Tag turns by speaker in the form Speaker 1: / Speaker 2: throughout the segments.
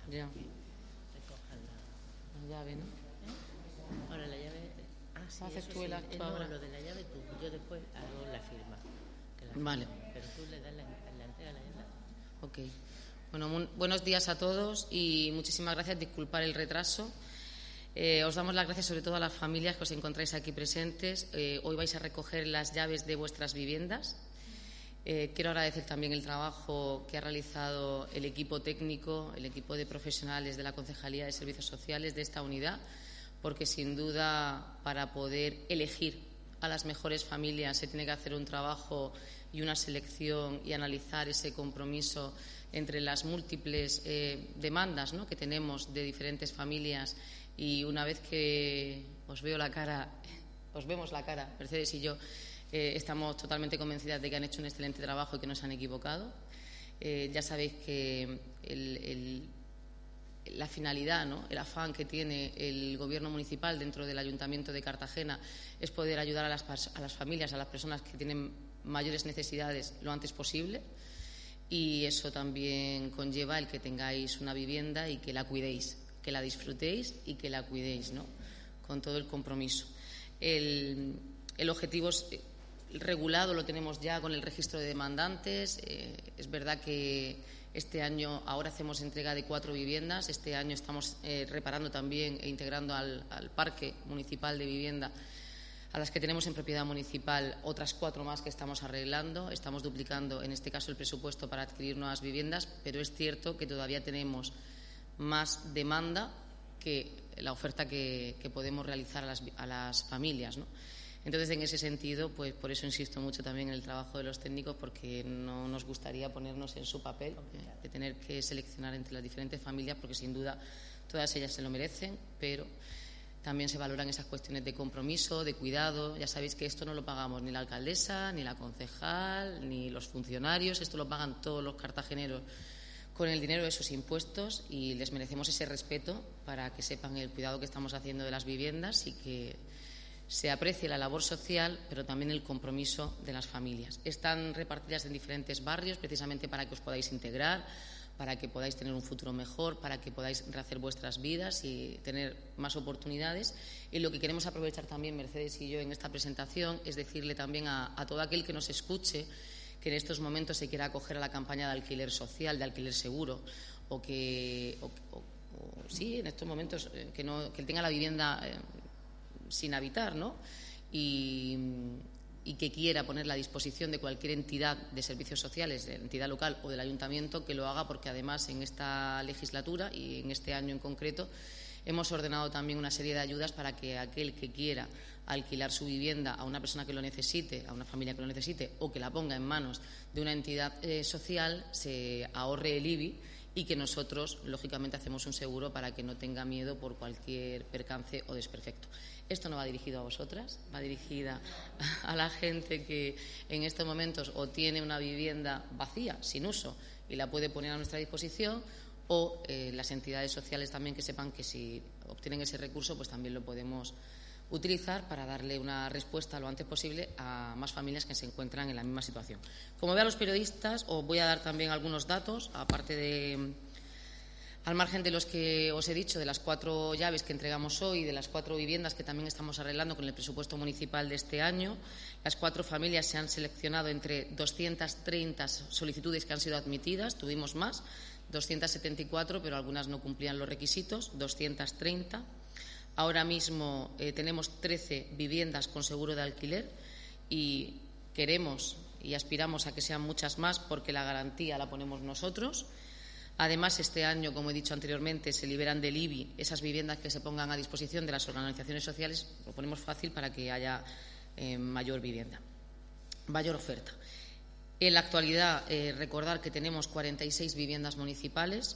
Speaker 1: Ya.
Speaker 2: Recojan
Speaker 1: La llave, ¿no?
Speaker 2: Ahora la llave... sí,
Speaker 1: ¿Haces
Speaker 2: eso
Speaker 1: tú el
Speaker 2: sí.
Speaker 1: acto
Speaker 2: No,
Speaker 1: ahora?
Speaker 2: lo de la llave tú. Yo después hago la firma.
Speaker 1: Vale.
Speaker 2: Pero tú le das la entrega, la llave.
Speaker 1: Ok. Bueno, buenos días a todos y muchísimas gracias. Disculpar el retraso. Os damos las gracias sobre todo a las familias que os encontráis aquí presentes. Hoy vais a recoger las llaves de vuestras viviendas. Quiero agradecer también el trabajo que ha realizado el equipo técnico, el equipo de profesionales de la Concejalía de Servicios Sociales de esta unidad, porque sin duda para poder elegir a las mejores familias se tiene que hacer un trabajo y una selección y analizar ese compromiso entre las múltiples demandas, ¿no?, que tenemos de diferentes familias. Y una vez que os vemos la cara, Mercedes y yo, estamos totalmente convencidas de que han hecho un excelente trabajo y que no se han equivocado. Ya sabéis que la finalidad, ¿no?, el afán que tiene el Gobierno municipal dentro del Ayuntamiento de Cartagena es poder ayudar a las familias, a las personas que tienen mayores necesidades lo antes posible, y eso también conlleva el que tengáis una vivienda y que la cuidéis, que la disfrutéis y que la cuidéis, ¿no?, con todo el compromiso. El objetivo es regulado, lo tenemos ya con el registro de demandantes. Es verdad que este año ahora hacemos entrega de 4 viviendas. Este año estamos reparando también e integrando al parque municipal de vivienda, a las que tenemos en propiedad municipal, otras 4 más que estamos arreglando. Estamos duplicando, en este caso, el presupuesto para adquirir nuevas viviendas, pero es cierto que todavía tenemos más demanda que la oferta que podemos realizar a las familias, ¿no? Entonces, en ese sentido, pues por eso insisto mucho también en el trabajo de los técnicos, porque no nos gustaría ponernos en su papel de tener que seleccionar entre las diferentes familias, porque sin duda todas ellas se lo merecen, pero también se valoran esas cuestiones de compromiso, de cuidado. Ya sabéis que esto no lo pagamos ni la alcaldesa, ni la concejal, ni los funcionarios. Esto lo pagan todos los cartageneros con el dinero de sus impuestos, y les merecemos ese respeto para que sepan el cuidado que estamos haciendo de las viviendas y que se aprecie la labor social, pero también el compromiso de las familias. Están repartidas en diferentes barrios precisamente para que os podáis integrar, para que podáis tener un futuro mejor, para que podáis rehacer vuestras vidas y tener más oportunidades. Y lo que queremos aprovechar también, Mercedes y yo, en esta presentación es decirle también a todo aquel que nos escuche, que en estos momentos se quiera acoger a la campaña de alquiler social, de alquiler seguro, o sí, en estos momentos que tenga la vivienda sin habitar, ¿no?, y que quiera ponerla a disposición de cualquier entidad de servicios sociales, de la entidad local o del ayuntamiento, que lo haga, porque además en esta legislatura y en este año en concreto hemos ordenado también una serie de ayudas para que aquel que quiera alquilar su vivienda a una persona que lo necesite, a una familia que lo necesite, o que la ponga en manos de una entidad social, se ahorre el IBI, y que nosotros, lógicamente, hacemos un seguro para que no tenga miedo por cualquier percance o desperfecto. Esto no va dirigido a vosotras, va dirigida a la gente que en estos momentos o tiene una vivienda vacía, sin uso, y la puede poner a nuestra disposición, o las entidades sociales también, que sepan que si obtienen ese recurso, pues también lo podemos utilizar para darle una respuesta lo antes posible a más familias que se encuentran en la misma situación. Como vean los periodistas, os voy a dar también algunos datos, al margen de los que os he dicho, de las 4 llaves que entregamos hoy, de las 4 viviendas que también estamos arreglando con el presupuesto municipal de este año. Las 4 familias se han seleccionado entre 230 solicitudes que han sido admitidas. Tuvimos más, 274, pero algunas no cumplían los requisitos, 230. Ahora mismo tenemos 13 viviendas con seguro de alquiler, y queremos y aspiramos a que sean muchas más, porque la garantía la ponemos nosotros. Además, este año, como he dicho anteriormente, se liberan del IBI esas viviendas que se pongan a disposición de las organizaciones sociales. Lo ponemos fácil para que haya mayor vivienda, mayor oferta. En la actualidad, recordar que tenemos 46 viviendas municipales,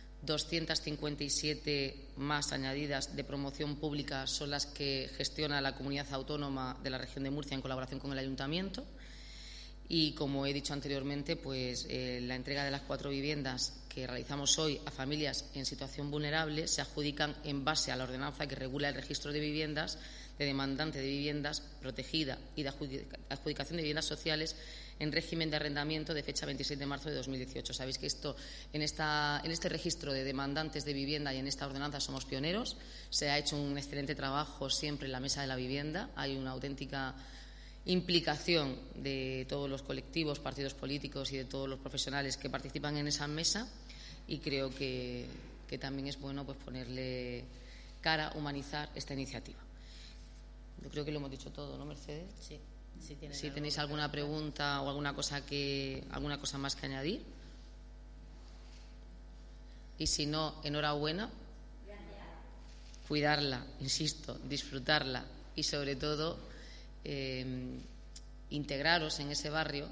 Speaker 1: 257 más añadidas de promoción pública son las que gestiona la Comunidad Autónoma de la Región de Murcia en colaboración con el Ayuntamiento. Y como he dicho anteriormente, pues la entrega de las 4 viviendas que realizamos hoy a familias en situación vulnerable se adjudican en base a la ordenanza que regula el registro de viviendas, de demandante de viviendas protegida y de adjudicación de viviendas sociales en régimen de arrendamiento de fecha 26 de marzo de 2018. Sabéis que en este registro de demandantes de vivienda y en esta ordenanza somos pioneros. Se ha hecho un excelente trabajo siempre en la mesa de la vivienda. Hay una auténtica implicación de todos los colectivos, partidos políticos y de todos los profesionales que participan en esa mesa, y creo que también es bueno pues ponerle cara, humanizar esta iniciativa. Yo creo que lo hemos dicho todo, ¿no, Mercedes?
Speaker 2: Sí.
Speaker 1: Si tenéis alguna pregunta o alguna cosa más que añadir. Y si no, enhorabuena. Cuidarla, insisto, disfrutarla y sobre todo integraros en ese barrio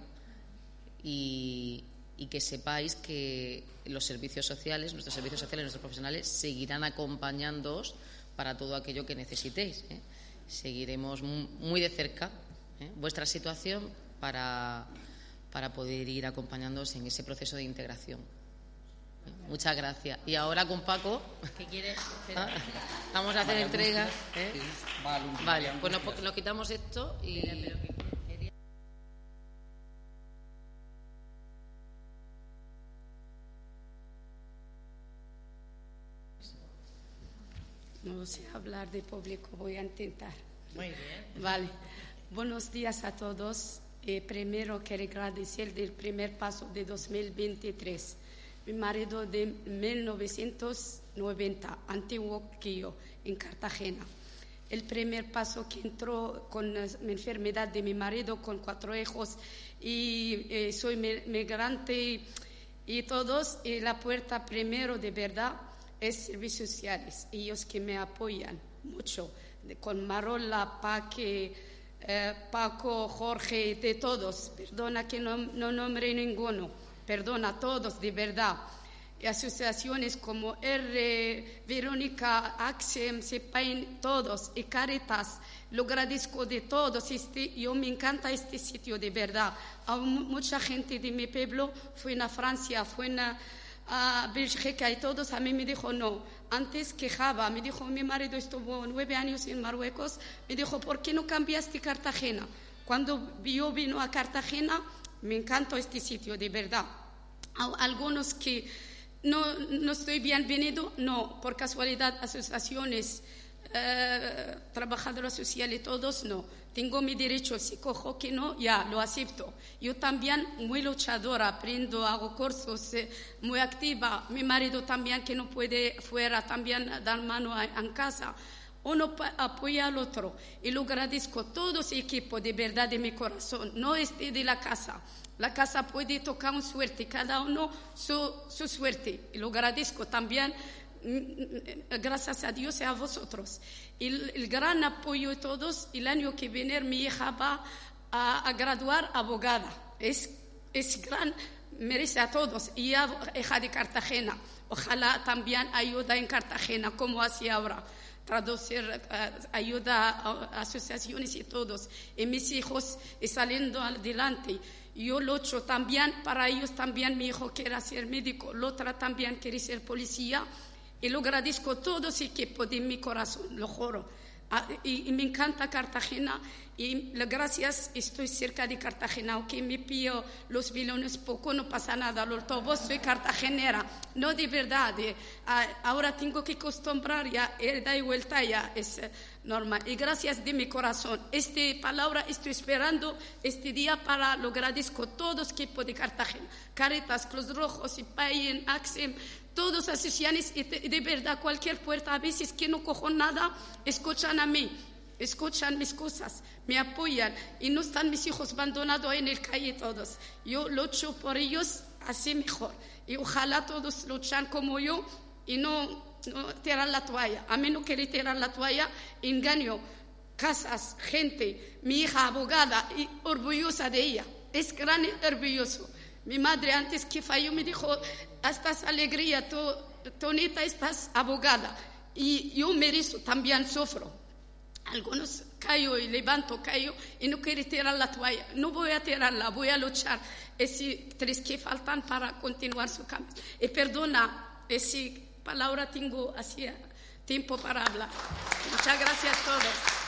Speaker 1: y que sepáis que los servicios sociales, nuestros profesionales seguirán acompañándoos para todo aquello que necesitéis. Seguiremos muy de cerca vuestra situación para poder ir acompañándoos en ese proceso de integración. Muchas gracias. Y ahora con Paco,
Speaker 2: ¿qué quieres?
Speaker 1: vamos a hacer entrega. Vale, pues nos quitamos esto y...
Speaker 3: No sé hablar de público, voy a intentar.
Speaker 2: Muy bien.
Speaker 3: Vale. Buenos días a todos. Primero quiero agradecer del primer paso de 2023. Mi marido de 1990, antiguo que yo, en Cartagena. El primer paso que entró con la enfermedad de mi marido, con 4 hijos, y soy migrante y todos, y la puerta primero de verdad es servicios sociales, ellos que me apoyan mucho, con Marola, Paco, Jorge, de todos, perdona que no nombre ninguno, perdona a todos de verdad. Y asociaciones como Verónica, Axem, Sepain, todos, y Caritas, lo agradezco de todos. Yo me encanta este sitio de verdad. Mucha gente de mi pueblo fue a Francia, fue a Bélgica y todos a mí me dijo no. Antes quejaba, me dijo mi marido estuvo 9 años en Marruecos, me dijo ¿por qué no cambiaste Cartagena? Cuando yo vino a Cartagena me encantó este sitio de verdad. Algunos que no estoy bienvenido, no, por casualidad asociaciones, trabajadores sociales, todos no. Tengo mi derecho, si cojo que no, ya lo acepto. Yo también muy luchadora, aprendo, hago cursos, muy activa. Mi marido también que no puede fuera, también dar mano en casa. Uno apoya al otro y lo agradezco todo ese equipo de verdad de mi corazón. No es de la casa. La casa puede tocar una suerte, cada uno su suerte. Y lo agradezco también, gracias a Dios y a vosotros. El gran apoyo de todos. El año que viene mi hija va a graduar abogada. Es gran, merece a todos. Y hija de Cartagena. Ojalá también ayuda en Cartagena, como hace ahora. Traducir, ayuda a asociaciones y todos. Y mis hijos saliendo adelante. Yo lucho también, para ellos también mi hijo quiere ser médico, la otra también quiere ser policía. Y lo agradezco todo ese equipo de mi corazón, lo juro. Y me encanta Cartagena y gracias, estoy cerca de Cartagena, aunque me pillo los bilones poco, no pasa nada, soy cartagenera, no de verdad, ahora tengo que acostumbrar ya, da y vuelta ya, es normal. Y gracias de mi corazón, esta palabra estoy esperando este día para lo agradezco a todos equipos de Cartagena, Caritas, Cruz Rojo, Sipayen, Axem, todos asociaciones, y de verdad cualquier puerta, a veces que no cojo nada, escuchan a mí, escuchan mis cosas, me apoyan y no están mis hijos abandonados en el calle todos. Yo lucho por ellos así mejor y ojalá todos luchan como yo y no tiran la toalla. A mí no quiere tirar la toalla, engaño, casas, gente, mi hija abogada y orgullosa de ella, es gran y orgulloso. Mi madre antes que falló me dijo, estás alegría, tu nieta estás abogada. Y yo merezco, también sufro. Algunos caigo y levanto, caigo y no quiero tirar la toalla. No voy a tirarla, voy a luchar. Esas 3 que faltan para continuar su cambio. Y perdona, esa palabra tengo así tiempo para hablar. Muchas gracias a todos.